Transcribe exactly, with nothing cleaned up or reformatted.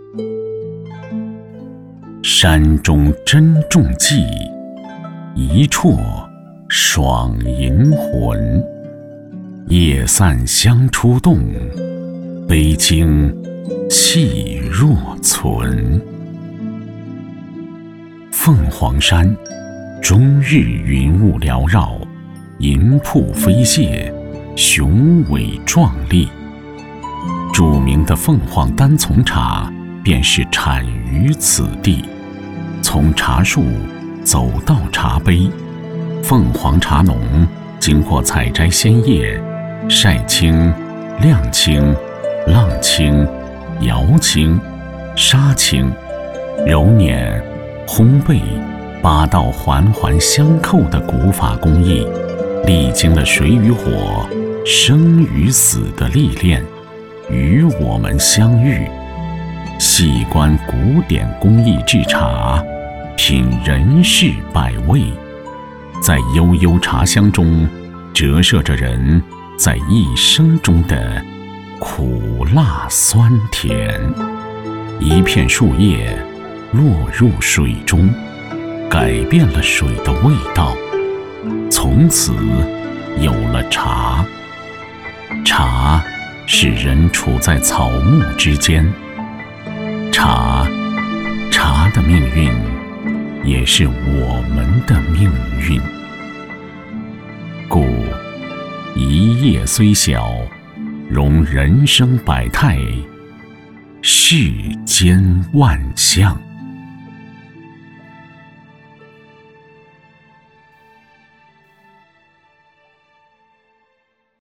山中珍重迹，一啜爽银魂。夜散香初动，悲经气若存。凤凰山，终日云雾缭绕，银瀑飞泻，雄伟壮丽。著名的凤凰单丛茶便是产于此地。从茶树走到茶杯，凤凰茶农经过采摘鲜叶、晒青、晾青、浪青、摇青、杀青、揉捻、烘焙八道环环相扣的古法工艺，历经了水与火、生与死的历练，与我们相遇。细观古典工艺制茶，品人世百味，在悠悠茶香中折射着人在一生中的苦辣酸甜。一片树叶落入水中，改变了水的味道，从此有了茶。茶使人处在草木之间，茶茶的命运也是我们的命运。故一叶虽小，容人生百态，世间万象。